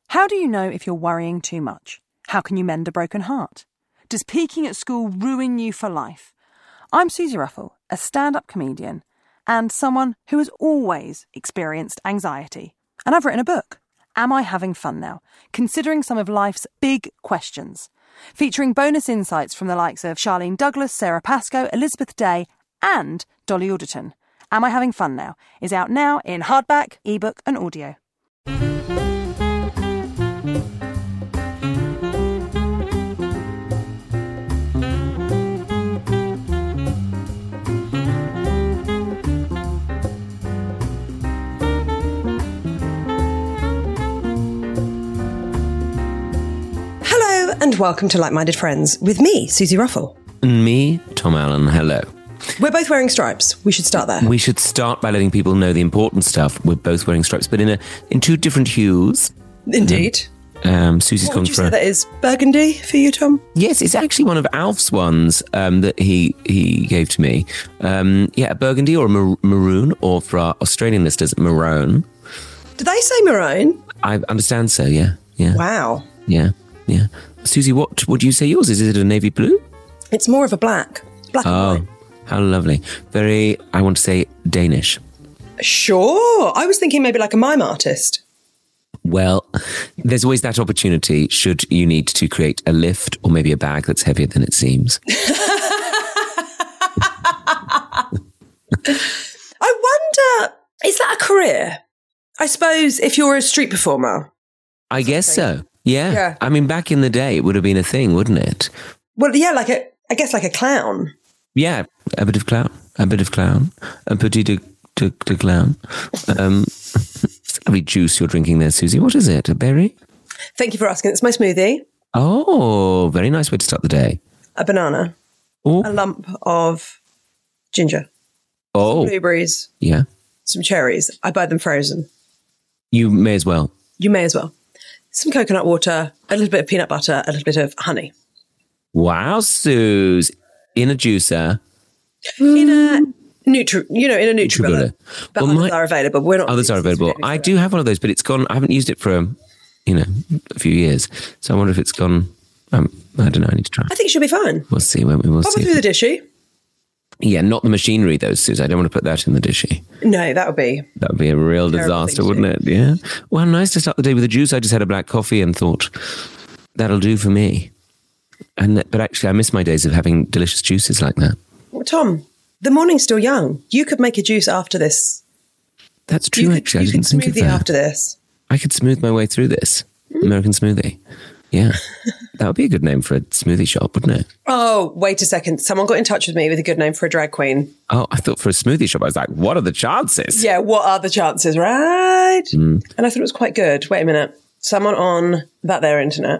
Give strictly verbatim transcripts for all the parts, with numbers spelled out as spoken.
How do you know if you're worrying too much? How can you mend a broken heart? Does peaking at school ruin you for life? I'm Susie Ruffle, a stand-up comedian and someone who has always experienced anxiety. And I've written a book, Am I Having Fun Now? Considering some of life's big questions. Featuring bonus insights from the likes of Charlene Douglas, Sarah Pascoe, Elizabeth Day and Dolly Alderton. Am I Having Fun Now? Is out now in hardback, ebook and audio. And welcome to Like-Minded Friends with me, Susie Ruffle. And me, Tom Allen. Hello. We're both wearing stripes. We should start there. We should start by letting people know the important stuff. We're both wearing stripes, but in a in two different hues. Indeed. Um, um, Susie's what gone would you for say that is burgundy for you, Tom? Yes, it's actually one of Alf's ones um, that he he gave to me. Um, yeah, a burgundy or a mar- maroon, or for our Australian listeners, maroon. Did they say maroon? I understand so. Yeah, yeah. Wow. Yeah, yeah. Susie, what would you say yours is? Is it a navy blue? It's more of a black. Black oh, and white. How lovely. Very, I want to say, Danish. Sure. I was thinking maybe like a mime artist. Well, there's always that opportunity should you need to create a lift or maybe a bag that's heavier than it seems. I wonder, is that a career? I suppose if you're a street performer. I guess so. Yeah. yeah. I mean, back in the day, it would have been a thing, wouldn't it? Well, yeah, like a, I guess like a clown. Yeah, a bit of clown, a bit of clown, a petit de, de, de clown. Um, it's lovely juice you're drinking there, Susie. What is it? A berry? Thank you for asking. It's my smoothie. Oh, very nice way to start the day. A banana. Oh. A lump of ginger. Oh. Some blueberries. Yeah. Some cherries. I buy them frozen. You may as well. You may as well. Some coconut water, a little bit of peanut butter, a little bit of honey. Wow, Suze. In a juicer. In a Nutri, you know, in a Nutribullet. But well, others my, are available. We're not. Others are available. I do have one of those, but it's gone. I haven't used it for, um, you know, a few years. So I wonder if it's gone. Um, I don't know. I need to try. I think she'll be fine. We'll see. Won't we? We'll Pop see. it through the dishy. Yeah, not the machinery though, Suze. I don't want to put that in the dishy. No, that would be... That would be a real disaster, wouldn't it? Yeah. Well, nice to start the day with a juice. I just had a black coffee and thought, that'll do for me. And But actually, I miss my days of having delicious juices like that. Well, Tom, the morning's still young. You could make a juice after this. That's true, you could, actually. I you didn't could think of smoothie that. after this. I could smooth my way through this. Mm. American smoothie. Yeah. That would be a good name for a smoothie shop, wouldn't it? Oh, wait a second. Someone got in touch with me with a good name for a drag queen. Oh, I thought for a smoothie shop, I was like, what are the chances? Yeah, what are the chances, right? Mm. And I thought it was quite good. Wait a minute. Someone on that there internet.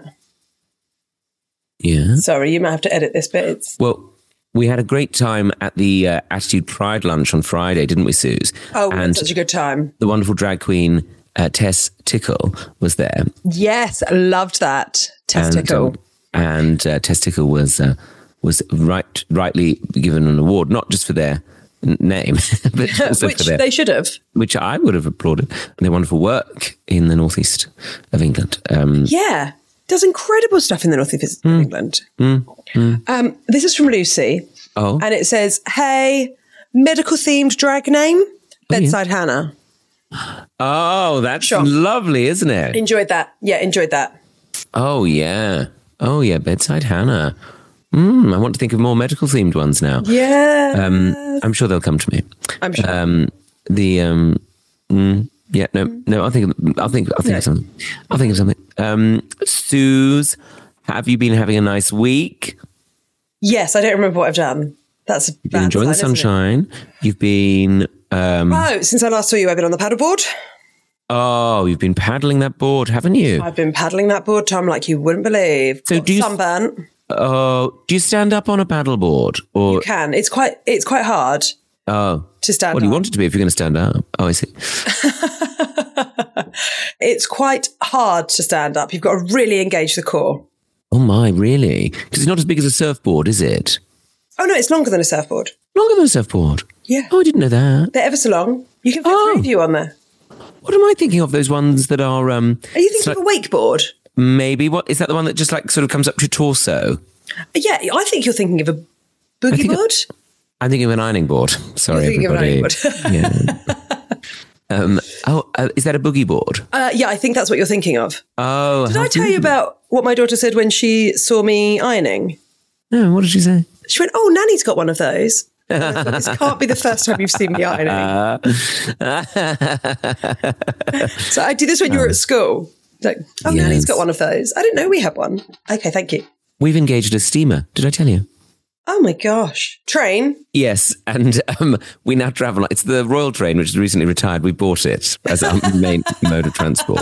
Yeah. Sorry, you might have to edit this bit. It's... Well, we had a great time at the uh, Attitude Pride lunch on Friday, didn't we, Suze? Oh, we and had such a good time. The wonderful drag queen, uh, Tess Tickle, was there. Yes, loved that. Tess and, Tickle. Um, and uh, Tess Tickle was, uh, was right, rightly given an award, not just for their n- name, but also Which for their... they should have. Which I would have applauded. And their wonderful work in the northeast of England. Um, Yeah. Does incredible stuff in the north of mm, England. Mm, mm. Um, this is from Lucy. Oh. And it says, hey, medical-themed drag name, Bedside oh, yeah. Hannah. Oh, that's sure. lovely, isn't it? Enjoyed that. Yeah, enjoyed that. Oh, yeah. Oh, yeah, Bedside Hannah. Mm, I want to think of more medical-themed ones now. Yeah. Um, I'm sure they'll come to me. I'm sure. Um, the... Um, mm, Yeah, no, no. I'll think. Of, I'll think. I'll think no. of something. I'll think of something. Um, Suze, have you been having a nice week? Yes, I don't remember what I've done. That's You've been enjoying the sunshine. You've been. Um, oh, since I last saw you, I've been on the paddleboard. Oh, you've been paddling that board, haven't you? I've been paddling that board, Tom, like you wouldn't believe. So Got do you sunburnt? Oh, do you stand up on a paddleboard, or you can? It's quite. It's quite hard. Oh, to stand. Well, up. you want it to be if you're going to stand up. Oh, I see. It's quite hard to stand up. You've got to really engage the core. Oh my, really? Because it's not as big as a surfboard, is it? Oh no, it's longer than a surfboard. Longer than a surfboard? Yeah. Oh, I didn't know that. They're ever so long. You can fit oh. three of you on there. What am I thinking of? Those ones that are... Um, Are you thinking of a wakeboard? Maybe. What is that the one that just like sort of comes up to your torso? Yeah, I think you're thinking of a boogie board. Of, I'm thinking of an ironing board. Sorry, You're everybody. Of an ironing board. yeah. um, oh, uh, is that a boogie board? Uh, yeah, I think that's what you're thinking of. Oh. Did I tell you about what my daughter said when she saw me ironing? No, what did she say? She went, oh, Nanny's got one of those. And I thought, this can't be the first time you've seen me ironing. So I did this when you were at school. Like, oh, yes. Nanny's got one of those. I didn't know we had one. Okay, thank you. We've engaged a steamer. Did I tell you? Oh my gosh. Train? Yes. And um, we now travel. It's the Royal Train, which is recently retired. We bought it as our main mode of transport.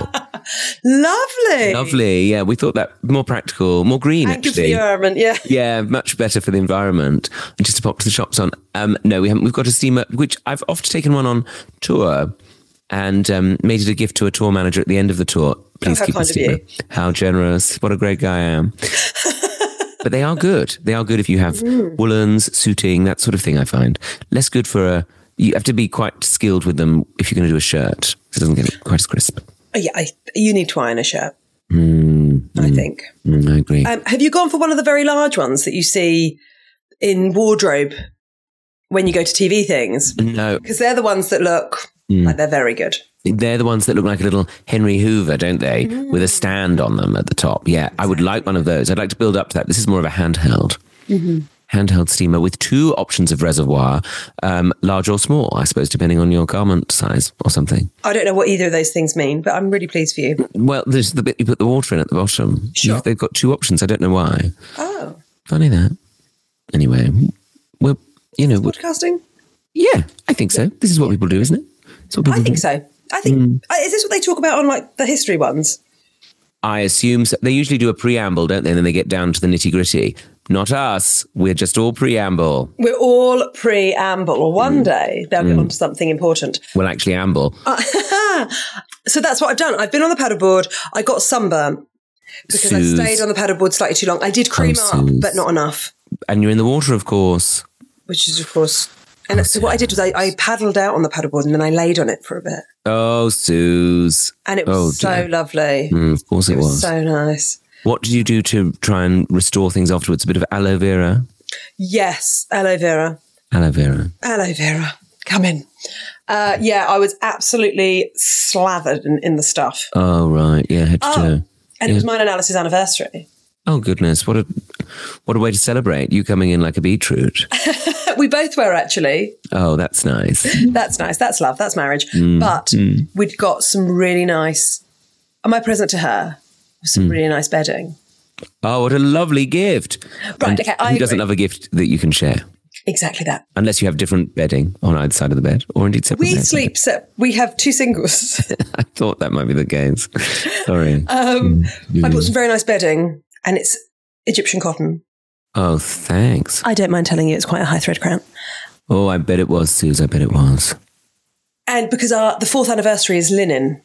Lovely. Lovely. Yeah. We thought that more practical, more green, and actually. Good for the environment. Yeah. Yeah. Much better for the environment. And just to pop to the shops on. Um, no, we haven't. We've got a steamer, which I've often taken one on tour and um, made it a gift to a tour manager at the end of the tour. Please oh, keep the steamer. How generous. What a great guy I am. But they are good. They are good if you have mm. woolens, suiting, that sort of thing, I find. Less good for a... You have to be quite skilled with them if you're going to do a shirt. So it doesn't get quite as crisp. Oh, yeah, I, you need to iron a shirt, mm, I mm, think. Mm, I agree. Um, have you gone for one of the very large ones that you see in wardrobe when you go to T V things? No. Because they're the ones that look mm. like they're very good. They're the ones that look like a little Henry Hoover, don't they? Mm. With a stand on them at the top. Yeah, exactly. I would like one of those. I'd like to build up to that. This is more of a handheld. Mm-hmm. Handheld steamer with two options of reservoir, um, large or small, I suppose, depending on your garment size or something. I don't know what either of those things mean, but I'm really pleased for you. Well, there's the bit you put the water in at the bottom. Sure. They've got two options. I don't know why. Oh. Funny that. Anyway, well, you know. Podcasting? Yeah, I think so. This is what people do, isn't it? It's what people I think do. so. I think, mm. is this what they talk about on like the history ones? I assume so. They usually do a preamble, don't they? And then they get down to the nitty gritty. Not us. We're just all preamble. We're all preamble. One mm. day they'll mm. get onto something important. We'll actually amble. Uh, so that's what I've done. I've been on the paddleboard. I got sunburn because Suze. I stayed on the paddleboard slightly too long. I did cream oh, up, Suze. but not enough. And you're in the water, of course. Which is, of course... And oh, so what I did was I, I paddled out on the paddleboard and then I laid on it for a bit. Oh, Suze. And it was oh, so dear. lovely. Mm, of course it, it was. was. So nice. What did you do to try and restore things afterwards? A bit of aloe vera? Yes, aloe vera. Aloe vera. Aloe vera. Come in. Uh, yeah, I was absolutely slathered in, in the stuff. Oh, right. Yeah, had to oh, do. And yeah. it was mine and Alice's anniversary. Oh, goodness. What a what a way to celebrate. You coming in like a beetroot. We both were, actually. Oh, that's nice. That's nice. That's love. That's marriage. Mm, but mm. we'd got some really nice... And my present to her was some mm. really nice bedding. Oh, what a lovely gift. Right, and okay. I who doesn't agree. love a gift that you can share? Exactly that. Unless you have different bedding on either side of the bed, or indeed separate We beds. sleep set. We have two singles. I thought that might be the case. Sorry. Um, mm. I bought some very nice bedding, and it's Egyptian cotton. Oh, thanks. I don't mind telling you, it's quite a high thread crown. Oh, I bet it was, Suze. I bet it was. And because our the fourth anniversary is linen.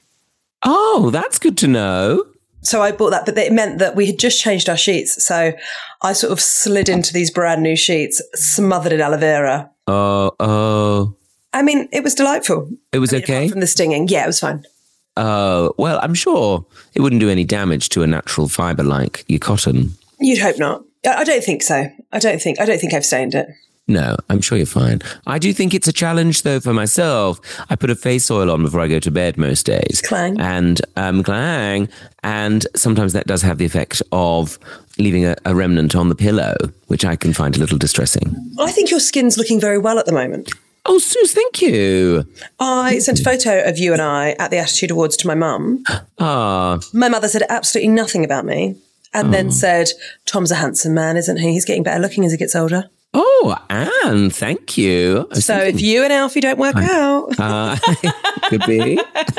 Oh, that's good to know. So I bought that, but it meant that we had just changed our sheets. So I sort of slid into these brand new sheets, smothered in aloe vera. Oh, oh. I mean, it was delightful. It was I mean, okay? From the stinging. Yeah, it was fine. Oh, well, I'm sure it wouldn't do any damage to a natural fibre like your cotton. You'd hope not. I don't think so. I don't think, I don't think I've stained it. No, I'm sure you're fine. I do think it's a challenge, though, for myself. I put a face oil on before I go to bed most days. Clang. And um, clang. And sometimes that does have the effect of leaving a, a remnant on the pillow, which I can find a little distressing. I think your skin's looking very well at the moment. Oh, Suze, thank you. I sent a photo of you and I at the Attitude Awards to my mum. Ah. My mother said absolutely nothing about me. And oh. then said, Tom's a handsome man, isn't he? He's getting better looking as he gets older. Oh, Anne, thank you. So thinking, if you and Alfie don't work I, out. Uh, could be.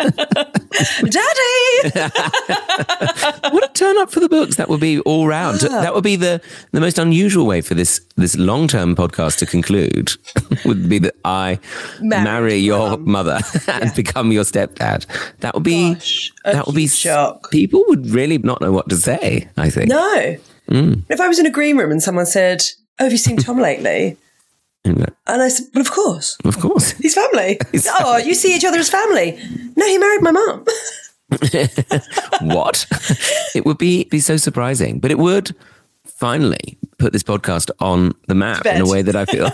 Daddy! What a turn up for the books. That would be all round. Oh. That would be the, the most unusual way for this, this long-term podcast to conclude, would be that I Married marry your mum. mother and yeah. become your stepdad. That would be... Gosh, that would be shock. People would really not know what to say, I think. No. Mm. If I was in a green room and someone said... Oh, have you seen Tom lately? And I said, well, of course. Of course. He's family. He's oh, family. You see each other as family. No, he married my mum. What? It would be, be so surprising, but it would finally put this podcast on the map in a way that I feel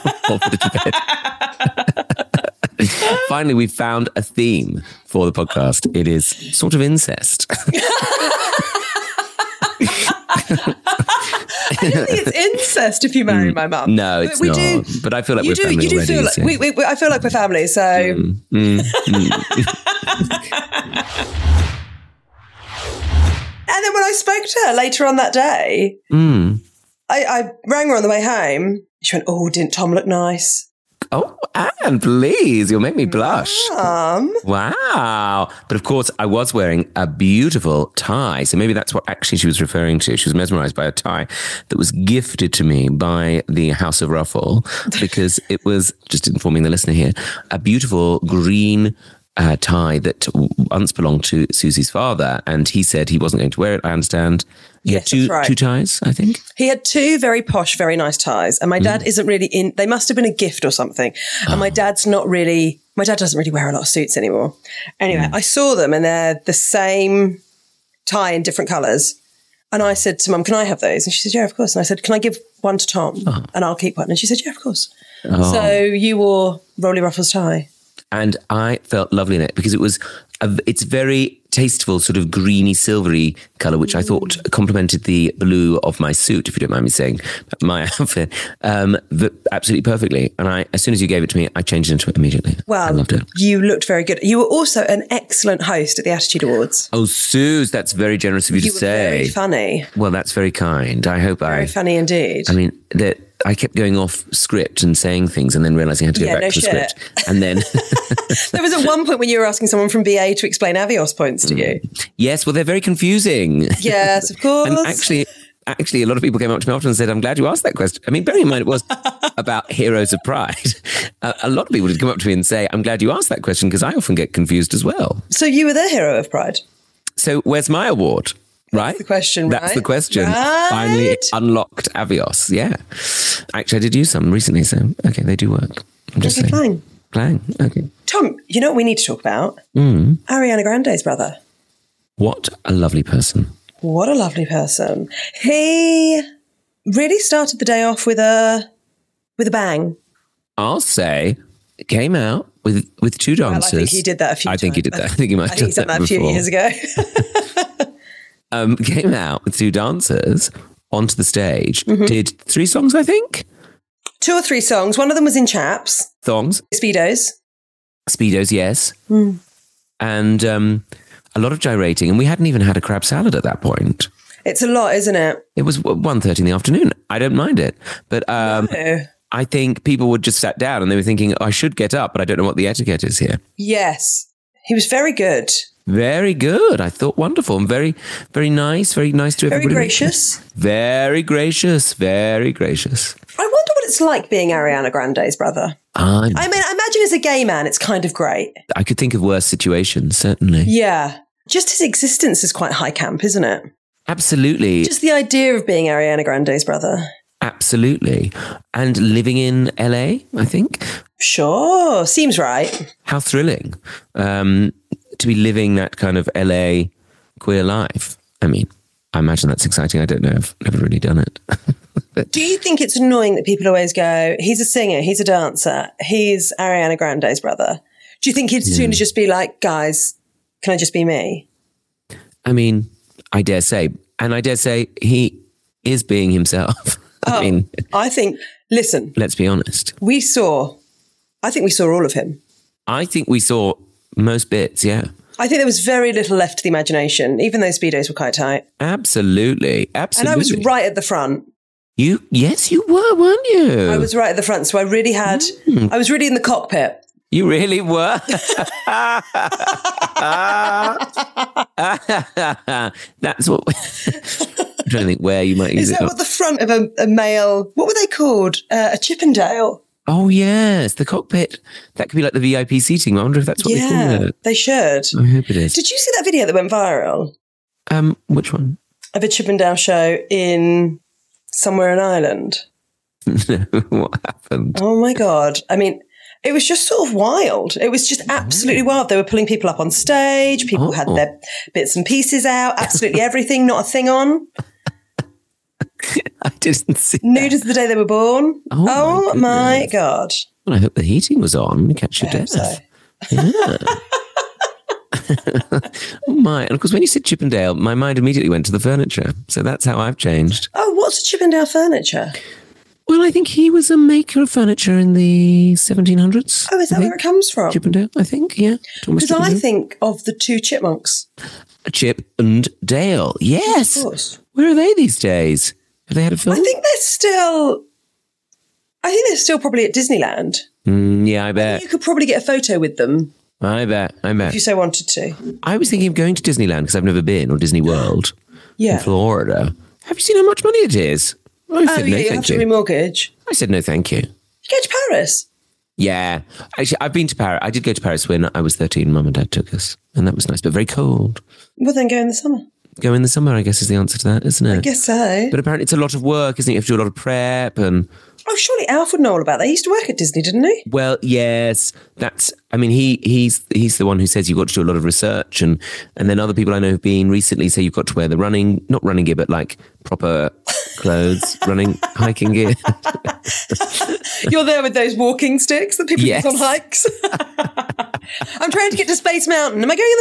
Finally, we found a theme for the podcast. It is sort of incest. I don't think it's incest if you marry my mum. No, it's we not. Do, but I feel like you we're do, family you do already. Feel like, so. we, we, I feel like we're family, so... Mm, mm, mm. And then when I spoke to her later on that day, mm. I, I rang her on the way home. She went, oh, didn't Tom look nice? Oh, Anne, please, you'll make me blush. Mum. Wow. But of course, I was wearing a beautiful tie. So maybe that's what actually she was referring to. She was mesmerized by a tie that was gifted to me by the House of Ruffle because it was, just informing the listener here, a beautiful green uh, tie that once belonged to Susie's father. And he said he wasn't going to wear it, I understand. He yes, had two, that's right. two ties, I think. He had two very posh, very nice ties. And my dad mm. isn't really in, they must have been a gift or something. And oh. my dad's not really, my dad doesn't really wear a lot of suits anymore. Anyway, mm. I saw them and they're the same tie in different colours. And I said to Mum, can I have those? And she said, yeah, of course. And I said, can I give one to Tom oh. and I'll keep one? And she said, yeah, of course. Oh. So you wore Rolly Ruffles tie. And I felt lovely in it because it was, a, it's very tasteful, sort of greeny, silvery colour, which mm. I thought complemented the blue of my suit, if you don't mind me saying, my outfit, um, the, absolutely perfectly. And I, as soon as you gave it to me, I changed into it immediately. Well, I loved it. You looked very good. You were also an excellent host at the Attitude Awards. Oh, Suze, that's very generous of you, you to say. You were very funny. Well, that's very kind. I hope very I... Very funny indeed. I mean, that... I kept going off script and saying things and then realising I had to go yeah, back no to the shit. script. And then... There was at one point when you were asking someone from B A to explain Avios points to you. Yes, well, they're very confusing. Yes, of course. And actually, actually, a lot of people came up to me after and said, I'm glad you asked that question. I mean, bearing in mind it was about Heroes of Pride. Uh, a lot of people would come up to me and say, I'm glad you asked that question because I often get confused as well. So you were the hero of Pride? So where's my award? Right? That's the question, right? That's the question. Right. Finally unlocked Avios. Yeah. Actually, I did use some recently, so okay, they do work. I'm just okay, saying. Playing. Playing. Okay. Tom, you know what we need to talk about? Mm. Ariana Grande's brother. What a lovely person. What a lovely person. He really started the day off with a with a bang. I'll say it came out with with two dancers. Well, I think he did that a few I times. think he did that. I think he might have I think done that, that a few before. years ago. Um, came out with two dancers onto the stage, mm-hmm. did three songs, I think. Two or three songs. One of them was in chaps. Thongs. Speedos. Speedos, yes. Mm. And um, a lot of gyrating. And we hadn't even had a crab salad at that point. It's a lot, isn't it? It was one thirty in the afternoon. I don't mind it. But um, no. I think people would just sat down and they were thinking, oh, I should get up, but I don't know what the etiquette is here. Yes. He was very good. Very good. I thought wonderful and very, very nice. Very nice to everybody. Very gracious. Very gracious. Very gracious. I wonder what it's like being Ariana Grande's brother. I'm, I mean, I imagine as a gay man, it's kind of great. I could think of worse situations, certainly. Yeah. Just his existence is quite high camp, isn't it? Absolutely. Just the idea of being Ariana Grande's brother. Absolutely. And living in L A, I think. Sure. Seems right. How thrilling. Um, to be living that kind of L A queer life. I mean, I imagine that's exciting. I don't know. I've never really done it. But, do you think it's annoying that people always go, he's a singer, he's a dancer, he's Ariana Grande's brother? Do you think he'd yeah. sooner just be like, guys, can I just be me? I mean, I dare say. And I dare say he is being himself. Oh, I mean, I think, listen. Let's be honest. We saw, I think we saw all of him. I think we saw most bits, yeah. I think there was very little left to the imagination, even though Speedos were quite tight. Absolutely, absolutely. And I was right at the front. You, yes, you were, weren't you? I was right at the front, so I really had, mm. I was really in the cockpit. You really were? That's what... I'm trying to think where you might use it. Is that it. what the front of a, a male... What were they called? Uh, a Chippendale? Oh, yes. The cockpit. That could be like the V I P seating. I wonder if that's what yeah, they call it. They should. I hope it is. Did you see that video that went viral? Um, which one? Of a Chippendale show in somewhere in Ireland. No, what happened? Oh my God. I mean, it was just sort of wild. It was just absolutely wild. They were pulling people up on stage. People Oh. had their bits and pieces out. Absolutely everything, not a thing on. I didn't see Nude as the day they were born. Oh, my Oh my goodness. God. Well, I hope the heating was on. Catch your I hope death. so. Oh my. And of course, when you said Chippendale, my mind immediately went to the furniture. So that's how I've changed. Oh, what's a Chippendale furniture? Well, I think he was a maker of furniture in the seventeen hundreds. Oh, is that I where think. it comes from? Chippendale, I think, yeah. Thomas Because I Chippendale. think of the two chipmunks. Chip and Dale. Yes. Of course. Where are they these days? Have they had a film? I think they're still. I think they're still probably at Disneyland. Mm, yeah, I bet. You could probably get a photo with them I bet. I bet. if you so wanted to. I was thinking of going to Disneyland because I've never been, or Disney World Yeah. in Florida. Have you seen how much money it is? I Oh, said yeah, no, you have thank to you. remortgage. I said no, thank you. You go to Paris. Yeah, actually, I've been to Paris. I did go to Paris when I was thirteen. Mum and Dad took us, and that was nice, but very cold. Well, then go in the summer. Go in the summer, I guess, is the answer to that, isn't it? I guess so. But apparently, it's a lot of work, isn't it? You have to do a lot of prep and. Oh, surely Alf would know all about that. He used to work at Disney, didn't he? Well, yes, that's. I mean, he he's he's the one who says you've got to do a lot of research, and and then other people I know have been recently say you've got to wear the running, not running gear, but like proper clothes, running hiking gear. You're there with those walking sticks that people Yes. use on hikes. I'm trying to get to Space Mountain. Am I going in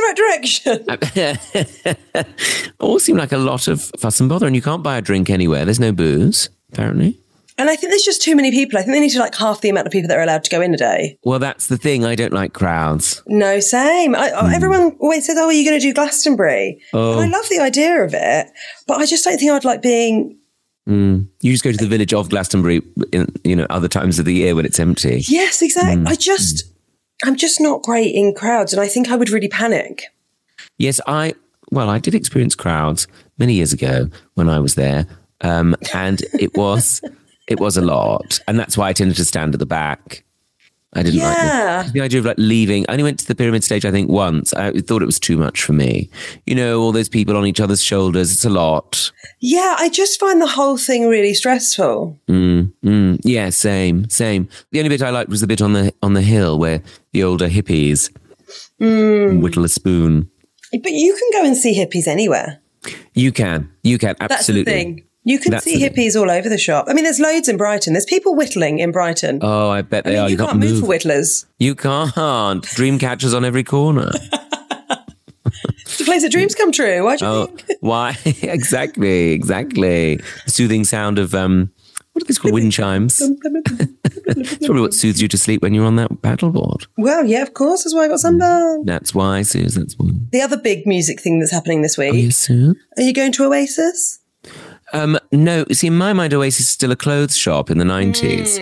the right direction? All seem like a lot of fuss and bother, and you can't buy a drink anywhere. There's no booze, apparently. And I think there's just too many people. I think they need to like half the amount of people that are allowed to go in a day. Well, that's the thing. I don't like crowds. No, same. I, Hmm. Everyone always says, oh, are you going to do Glastonbury? Oh. And I love the idea of it, but I just don't think I'd like being... You just go to the village of Glastonbury, in, you know, other times of the year when it's empty. Yes, exactly. Hmm. I just... I'm just not great in crowds, and I think I would really panic. Yes, I. Well, I did experience crowds many years ago when I was there, um, and it was it was a lot, and that's why I tended to stand at the back. I didn't Yeah. like the, the idea of like leaving. I only went to the pyramid stage, I think, once. I thought it was too much for me. You know, all those people on each other's shoulders. It's a lot. Yeah, I just find the whole thing really stressful. Mm, mm, yeah, same, same. The only bit I liked was the bit on the on the hill where the older hippies whittle a spoon. But you can go and see hippies anywhere. You can, you can, absolutely. That's the thing. You can That's see the thing. hippies all over the shop. I mean, there's loads in Brighton. There's people whittling in Brighton. Oh, I bet I they mean, are. you, You, can't move for move. whittlers. You can't. Dream catchers on every corner. It's the place that dreams come true. Why do you Oh, think? why? exactly, exactly. The soothing sound of, um, what are these called? Wind chimes. It's probably what soothes you to sleep when you're on that paddleboard. Well, yeah, of course. That's why I got sunburn. That's why, Suze, that's why. The other big music thing that's happening this week. Oh, yes, Sue? Are you going to Oasis? Um, no, see, in my mind, Oasis is still a clothes shop in the nineties.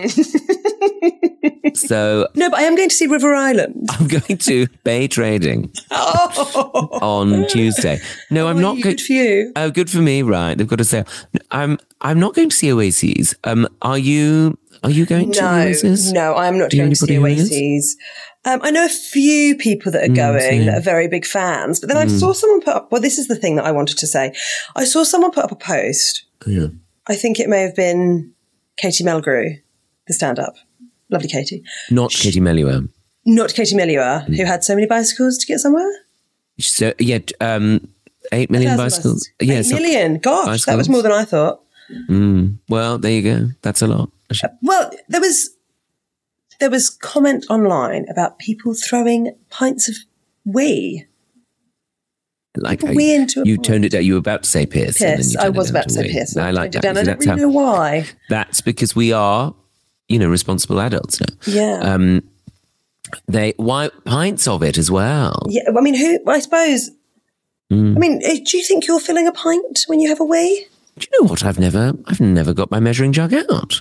So No, but I am going to see River Island. I'm going to Bay Trading on Tuesday. No, I'm Oh, not you- going. good for you. Oh, good for me, right? They've got a sale. No, I'm I'm not going to see Oasis. Um, are you? Are you going to No, Oasis? no, I'm not Do you know going to see anybody who is? Oasis. Um, I know a few people that are going same. that are very big fans, but then I saw someone put up, well, this is the thing that I wanted to say. I saw someone put up a post. Yeah. I think it may have been Katie Melgrew, the stand-up. Lovely Katie. Not Katie Melua. Not Katie Melua, Mm. who had so many bicycles to get somewhere. So yeah, um, eight million A thousand bicycles. bicycles. Yeah, Eight so- million. Gosh, that bicycles. was more than I thought. Mm, well, there you go. That's a lot. Well, there was there was comment online about people throwing pints of wee. Like Put I- wee into a you pot. turned it down. You were about to say Pierce. and then Piss. you I turned it was down about to say wee. piss. I like that. I don't See, that's really how- know why. That's because we are, you know, responsible adults now. Yeah. Um, they why pints of it as well. Yeah, I mean, who? I suppose. Mm. I mean, eh, do you think you're filling a pint when you have a wee? Do you know what? I've never, I've never got my measuring jug out.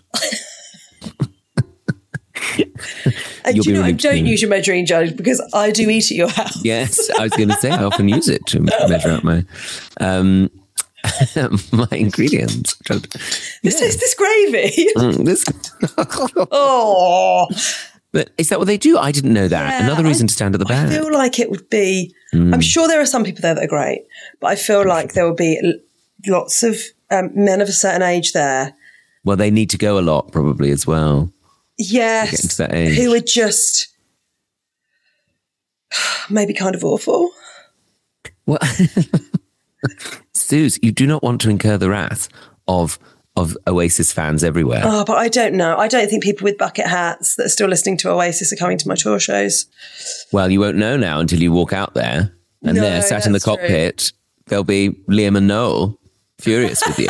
Uh, do You'll you be know, I relieved to don't know. use your measuring jug because I do eat at your house. Yes, I was going to say I often use it to measure out my um, my ingredients. This is this gravy. Mm, this, Oh, but is that what they do? I didn't know that. Yeah, Another reason to stand at the I back. feel like it would be. Mm. I'm sure there are some people there that are great, but I feel like there will be l- lots of um, men of a certain age there Well, they need to go a lot probably as well. Yes. To that age. Who are just maybe kind of awful. Well, Suze, you do not want to incur the wrath of of Oasis fans everywhere. Oh, but I don't know. I don't think people with bucket hats that are still listening to Oasis are coming to my tour shows. Well, you won't know now until you walk out there and No, there, sat in the that's true. cockpit, there'll be Liam and Noel furious with you.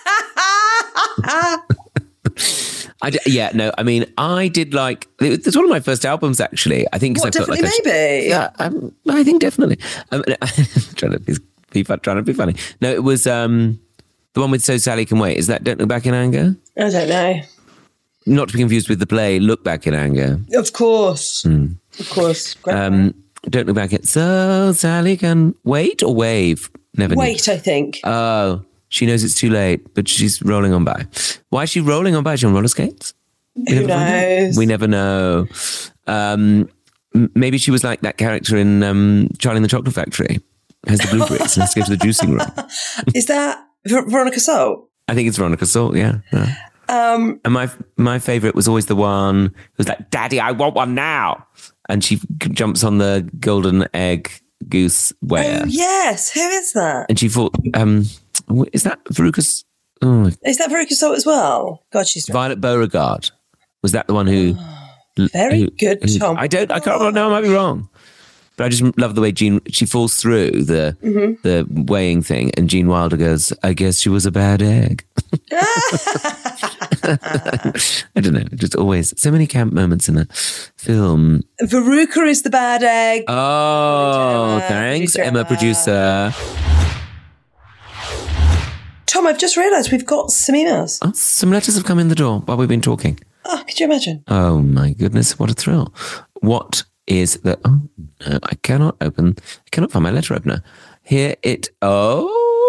I d- yeah, no, I mean, I did like, it's one of my first albums, actually. I think 'cause What, I felt like definitely I sh- maybe? Yeah, um, I think definitely. Um, trying to be, be fun, trying to be funny. No, it was um, the one with So Sally Can Wait. Is that Don't Look Back in Anger? I don't know. Not to be confused with the play Look Back in Anger. Of course. Mm. Of course. Great. Um, Don't Look Back at So Sally Can Wait or Wave? Never knew. Wait, I think. Oh, she knows it's too late, but she's rolling on by. Why is she rolling on by? Is she on roller skates? We Who never find out. knows? We never know. Um, m- maybe she was like that character in um, Charlie and the Chocolate Factory. Has the blueberries and has to go to the juicing room. Is that Ver- Veronica Salt? I think it's Veronica Salt, yeah. yeah. Um, And my my favourite was always the one who was like, Daddy, I want one now. And she jumps on the golden egg goose wear. oh, yes. Who is that? And she thought, um, is that Veruca's? Oh, Is that Veronica Salt as well? God, she's Violet Beauregard. Was that the one who? very who- good, who- Tom. I don't. I can't remember. No, I might be wrong. But I just love the way Jean she falls through the Mm-hmm. the weighing thing, and Gene Wilder goes, "I guess she was a bad egg." I don't know. Just always so many camp moments in a film. Veruca is the bad egg. Oh, Emma, thanks, producer Emma, Emma. producer. Tom, I've just realised we've got some emails. Oh, some letters have come in the door while we've been talking. Oh, could you imagine? Oh my goodness, what a thrill. What is the, oh no, I cannot open, I cannot find my letter opener. Here it, oh,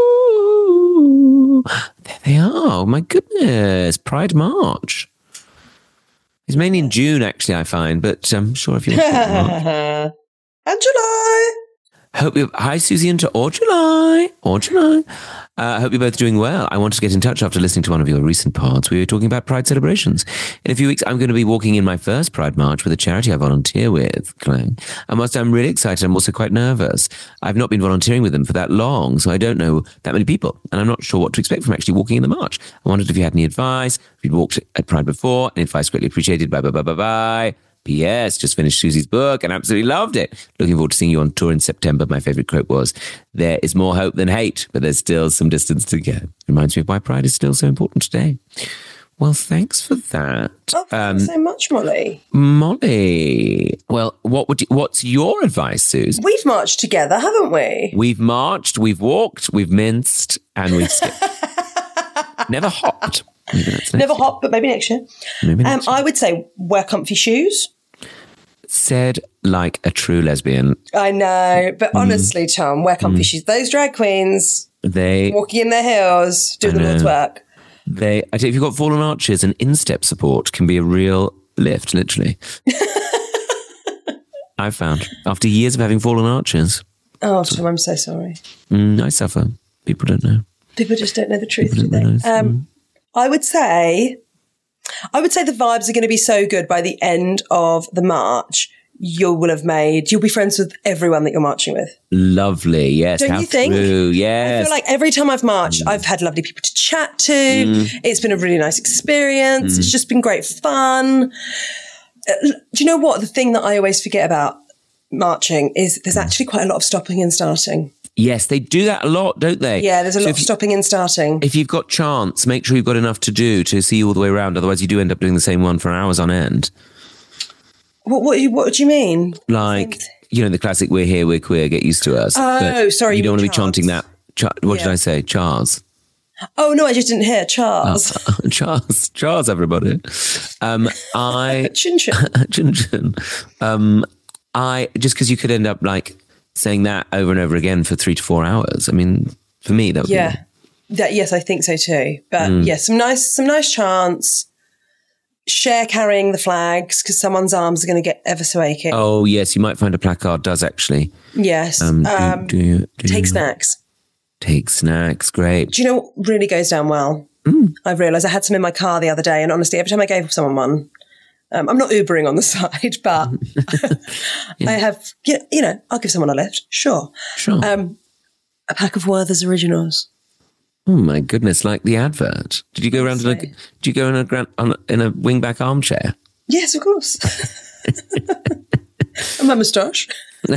there they are. Oh my goodness, Pride March. It's mainly in June actually, I find, but I'm sure if you're And July. Hope you. Hi, Susie, and to or July, or July. I uh, hope you're both doing well. I wanted to get in touch after listening to one of your recent pods. We were talking about Pride celebrations. In a few weeks, I'm going to be walking in my first Pride March with a charity I volunteer with, Clang. And whilst I'm really excited, I'm also quite nervous. I've not been volunteering with them for that long, so I don't know that many people, and I'm not sure what to expect from actually walking in the march. I wondered if you had any advice, if you'd walked at Pride before, and advice greatly appreciated. Bye, bye, bye, bye, bye. P S. Just finished Susie's book and absolutely loved it. Looking forward to seeing you on tour in September. My favourite quote was, there is more hope than hate, but there's still some distance to go. Reminds me of why Pride is still so important today. Well, thanks for that. Oh, thanks Um, so much, Molly. Molly. Well, what would you, what's your advice, Suze? We've marched together, haven't we? We've marched, we've walked, we've minced, and we've skipped. Never hopped. Maybe that's next Never year. hot, but maybe next year. Maybe Um, next year. I would say wear comfy shoes. Said like a true lesbian. I know, Mm. but honestly, Tom, wear comfy shoes. Those drag queens They walking in their heels, doing I the Lord's know. work. They, I tell you, if you've got fallen arches, an instep support can be a real lift, literally. I've found after years of having fallen arches, Oh, Tom, I'm so sorry. mm, I suffer. People don't know. People just don't know the truth, do People they? don't realise. Um, I would say, I would say the vibes are going to be so good by the end of the march. You will have made, you'll be friends with everyone that you're marching with. Lovely, yes. Don't how you think? true, I yes. feel like every time I've marched, Mm. I've had lovely people to chat to. It's been a really nice experience. Mm. It's just been great fun. Uh, Do you know what? The thing that I always forget about marching is there's actually quite a lot of stopping and starting. Yes, they do that a lot, don't they? Yeah, there's a So lot if of you- stopping and starting. If you've got chance, make sure you've got enough to do to see you all the way around. Otherwise, you do end up doing the same one for hours on end. What, what, what do you mean? Like, you know, the classic "We're here, we're queer, get used to us." Oh, But sorry, You you don't want to mean be chanting that. chants. Cha- what did Yeah. I say? Chars. Oh, no, I just didn't hear. Charles. Charles. Charles, everybody. Um, I. Chin chin. Chin chin. Um, I. Just because you could end up like saying that over and over again for three to four hours. I mean, for me, that would Yeah. be. That, yes, I think so too. But Mm. yeah, some nice, some nice chants. Share carrying the flags because someone's arms are going to get ever so aching. Oh, yes, you might find a placard does actually. Yes. Um, do, Um, do you, do take you snacks. Take snacks. Great. Do you know what really goes down well? Mm. I've realised I had some in my car the other day, and honestly, every time I gave someone one, um, I'm not Ubering on the side, but yeah. I have, you know, I'll give someone a lift. Sure. Sure. Um, a pack of Werther's Originals. Oh my goodness! Like the advert. Did you go around? Like, did you go in a grand, on, in a wingback armchair? Yes, of course. And my moustache. Got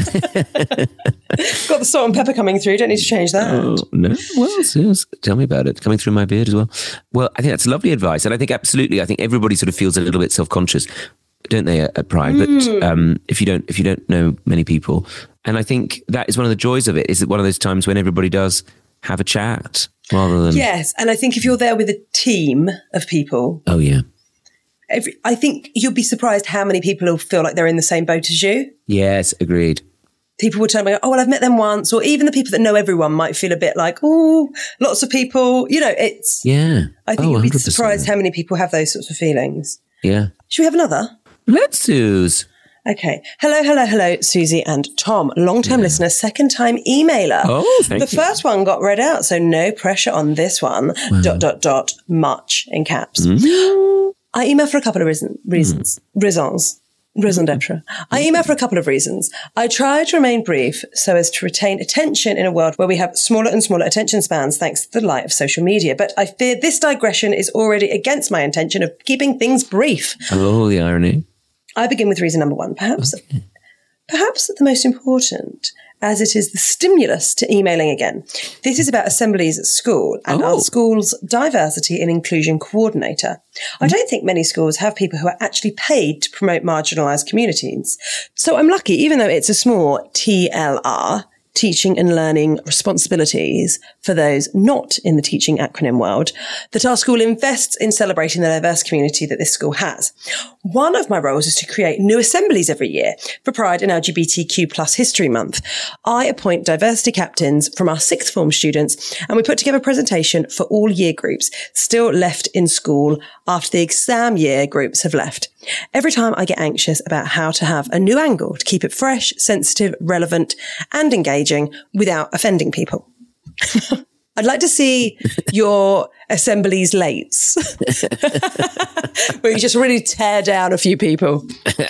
the salt and pepper coming through. Don't need to change that. Oh, no. Well, yes. Tell me about it. Coming through my beard as well. Well, I think that's lovely advice. And I think absolutely, I think everybody sort of feels a little bit self-conscious, don't they, at, at Pride? Mm. But um, if you don't, if you don't know many people, and I think that is one of the joys of it, is that one of those times when everybody does have a chat rather than... Yes. And I think if you're there with a team of people... Oh, yeah. Every, I think you'll be surprised how many people will feel like they're in the same boat as you. Yes, agreed. People will tell me, oh, well, I've met them once. Or even the people that know everyone might feel a bit like, oh, lots of people. You know, it's... Yeah. I think oh, you'll be one hundred percent. surprised how many people have those sorts of feelings. Yeah. Should we have another? Let's, Suze. Okay. Hello, hello, hello, Susie and Tom. Long-time yeah. listener, second-time emailer. Oh, thank the you. first one got read out, so no pressure on this one. Wow. Dot, dot, dot, much in caps. Mm. I email for a couple of reason, reasons. Mm. Raisons. Raison d'etre. I email for a couple of reasons. I try to remain brief so as to retain attention in a world where we have smaller and smaller attention spans thanks to the light of social media. But I fear this digression is already against my intention of keeping things brief. Oh, the irony. I begin with reason number one. Perhaps, okay. perhaps the most important, as it is the stimulus to emailing again. This is about assemblies at school and oh. our school's diversity and inclusion coordinator. I don't think many schools have people who are actually paid to promote marginalised communities. So I'm lucky, even though it's a small T L R, teaching and learning responsibilities for those not in the teaching acronym world, that our school invests in celebrating the diverse community that this school has. One of my roles is to create new assemblies every year for Pride and L G B T Q plus History Month. I appoint diversity captains from our sixth form students, and we put together a presentation for all year groups still left in school after the exam year groups have left. Every time I get anxious about how to have a new angle to keep it fresh, sensitive, relevant, and engaging without offending people. I'd like to see your assemblies lates where you just really tear down a few people.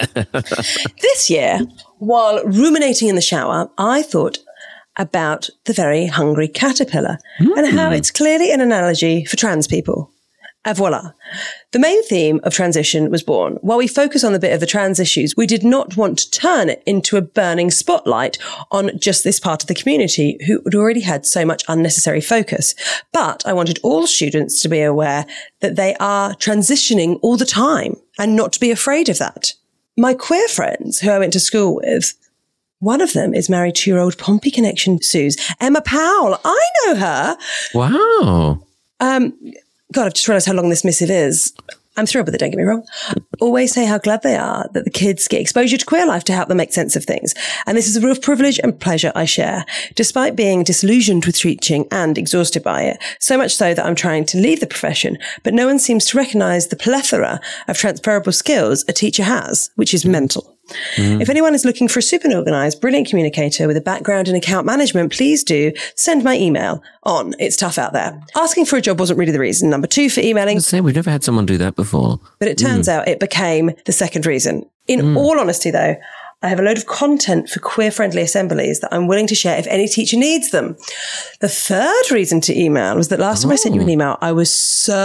This year, while ruminating in the shower, I thought about the very hungry caterpillar mm. and how it's clearly an analogy for trans people. Et voila. The main theme of transition was born. While we focus on the bit of the trans issues, we did not want to turn it into a burning spotlight on just this part of the community who had already had so much unnecessary focus. But I wanted all students to be aware that they are transitioning all the time and not to be afraid of that. My queer friends who I went to school with, one of them is married to your old Pompey connection, Suze, Emma Powell. I know her. Wow. Um, God, I've just realised how long this missive is. I'm thrilled with it, don't get me wrong. Always say how glad they are that the kids get exposure to queer life to help them make sense of things. And this is a real privilege and pleasure I share, despite being disillusioned with teaching and exhausted by it. So much so that I'm trying to leave the profession, but no one seems to recognise the plethora of transferable skills a teacher has, which is mental. Mm. If anyone is looking for a super organised, brilliant communicator with a background in account management, please do send my email on. It's tough out there. Asking for a job wasn't really the reason. Number two for emailing. Say, we've never had someone do that before. But it turns mm. out it became the second reason. In mm. all honesty, though, I have a load of content for queer-friendly assemblies that I'm willing to share if any teacher needs them. The third reason to email was that last oh. time I sent you an email, I was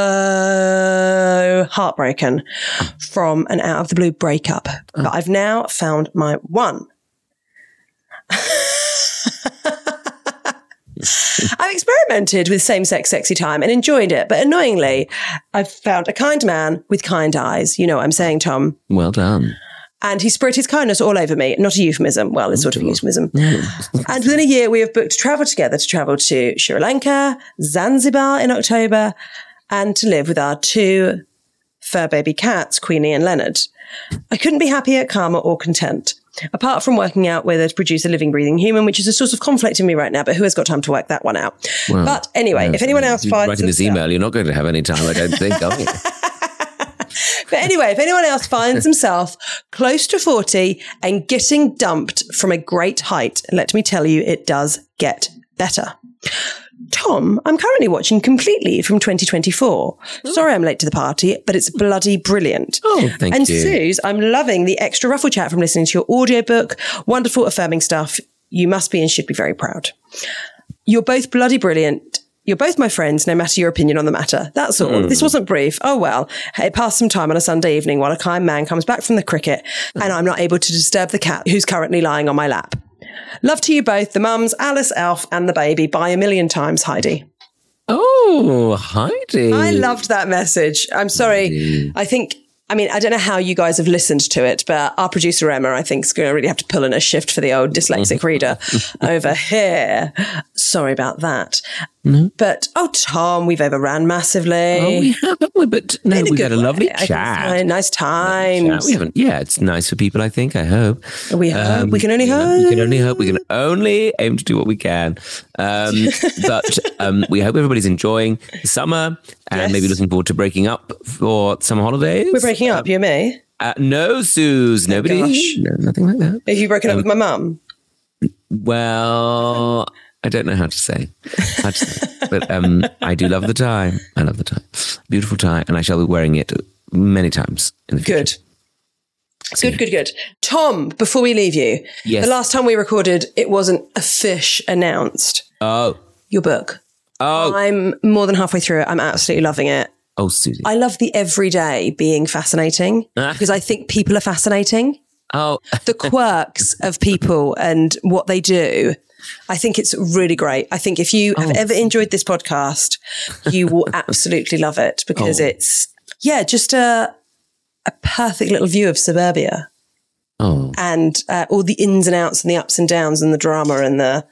so heartbroken from an out-of-the-blue breakup. Oh. But I've now found my one. I've experimented with same-sex sexy time and enjoyed it, but annoyingly, I've found a kind man with kind eyes. You know what I'm saying, Tom? Well done. And he spread his kindness all over me. Not a euphemism. Well, it's sort of a euphemism. And within a year, we have booked to travel together to travel to Sri Lanka, Zanzibar in October, and to live with our two fur baby cats, Queenie and Leonard. I couldn't be happier, calmer, or content. Apart from working out whether to produce a living, breathing human, which is a source of conflict in me right now, but who has got time to work that one out? Well, but anyway, yeah, if anyone else finds... Writing this email, you're not going to have any time, I don't think, are you? But anyway, if anyone else finds himself close to forty and getting dumped from a great height, let me tell you, it does get better. Tom, I'm currently watching Completely from twenty twenty-four. Oh. Sorry I'm late to the party, but it's bloody brilliant. Oh, thank and you. And Suze, I'm loving the extra ruffle chat from listening to your audiobook. Wonderful, affirming stuff. You must be and should be very proud. You're both bloody brilliant. You're both my friends, no matter your opinion on the matter. That's all. Mm. This wasn't brief. Oh, well. It passed some time on a Sunday evening while a kind man comes back from the cricket and I'm not able to disturb the cat who's currently lying on my lap. Love to you both, the mums, Alice, Alf, and the baby. By a million times, Heidi. Oh, Heidi. I loved that message. I'm sorry. Heidi. I think... I mean, I don't know how you guys have listened to it, but our producer, Emma, I think is going to really have to pull in a shift for the old dyslexic reader over here. Sorry about that. Mm-hmm. But, oh, Tom, we've overran massively. Oh, we have, haven't we? But no, we've had a lovely way. chat. Nice times. We haven't, yeah, it's nice for people, I think, I hope. We hope. Um, we can only we hope. We can only hope. We can only aim to do what we can. Um, but um, we hope everybody's enjoying the summer and yes. maybe looking forward to breaking up for summer holidays. We're breaking up, um, you and me? Uh, no, Suze, nobody. Oh, no, nothing like that. Have you broken um, up with my mum? Well... I don't know how to say, how to say. But um, I do love the tie. I love the tie. Beautiful tie, and I shall be wearing it many times in the future. Good. So, good, good, good. Tom, before we leave you, yes. the last time we recorded, it wasn't a fish announced. Oh. Your book. Oh. I'm more than halfway through it. I'm absolutely loving it. Oh, Susie. I love the everyday being fascinating because I think people are fascinating. Oh. The quirks of people and what they do. I think it's really great. I think if you have oh. ever enjoyed this podcast, you will absolutely love it because oh. it's, yeah, just a a perfect little view of suburbia. Oh. And uh, all the ins and outs and the ups and downs and the drama and the,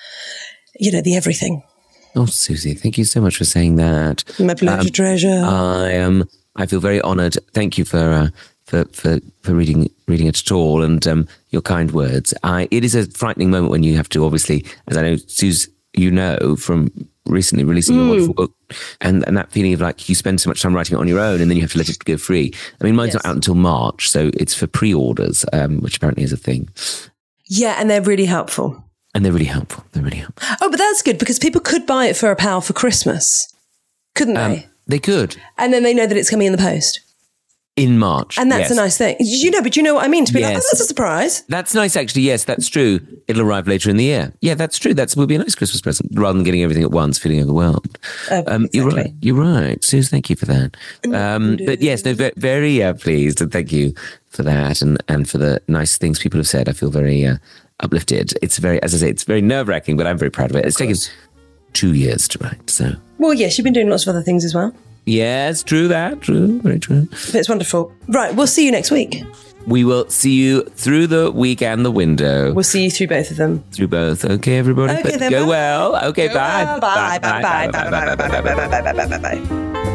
you know, the everything. Oh, Susie, thank you so much for saying that. My pleasure, um, treasure. I am, um, I feel very honoured. Thank you for... Uh, For, for, for reading reading it at all and um, your kind words. I, it is a frightening moment when you have to, obviously, as I know, Suze, you know, from recently releasing mm. your wonderful book, and, and that feeling of like you spend so much time writing it on your own and then you have to let it go free. I mean, mine's yes. not out until March, so it's for pre-orders, um, which apparently is a thing. Yeah, and they're really helpful. And they're really helpful. They're really helpful. Oh, but that's good because people could buy it for a pal for Christmas, couldn't they? Um, they could. And then they know that it's coming in the post. In March. And that's yes. a nice thing. You know, but you know what I mean? To be yes. like, oh, that's a surprise. That's nice, actually. Yes, that's true. It'll arrive later in the year. Yeah, that's true. That would be a nice Christmas present rather than getting everything at once, feeling overwhelmed. Uh, um, exactly. You're right. You're right. Suze, thank you for that. Um, but yes, no, very, very uh, pleased and thank you for that and, and for the nice things people have said. I feel very uh, uplifted. It's very, as I say, it's very nerve-wracking, but I'm very proud of it. It's taken two years to write, so. Well, yes, you've been doing lots of other things as well. Yes, true that, true, very true. But it's wonderful. Right, we'll see you next week. We will see you through the week and the window. We'll see you through both of them. Through both. Okay, everybody. Okay, then, go bye. well. Okay, go bye. Well. Bye. Bye. Bye. Bye. Bye. Bye. Bye. Bye. Bye. Bye. Bye. Bye. Bye.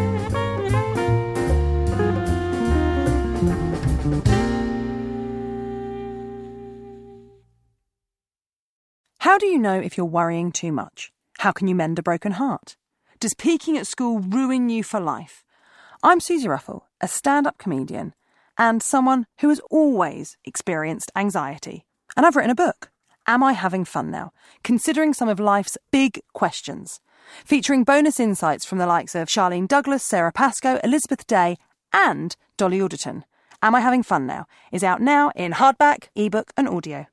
How do you know if you're worrying too much? How can you mend a broken heart? Does peaking at school ruin you for life? I'm Susie Ruffle, a stand-up comedian and someone who has always experienced anxiety. And I've written a book, Am I Having Fun Now? Considering some of life's big questions. Featuring bonus insights from the likes of Charlene Douglas, Sarah Pascoe, Elizabeth Day and Dolly Alderton. Am I Having Fun Now? Is out now in hardback, ebook and audio.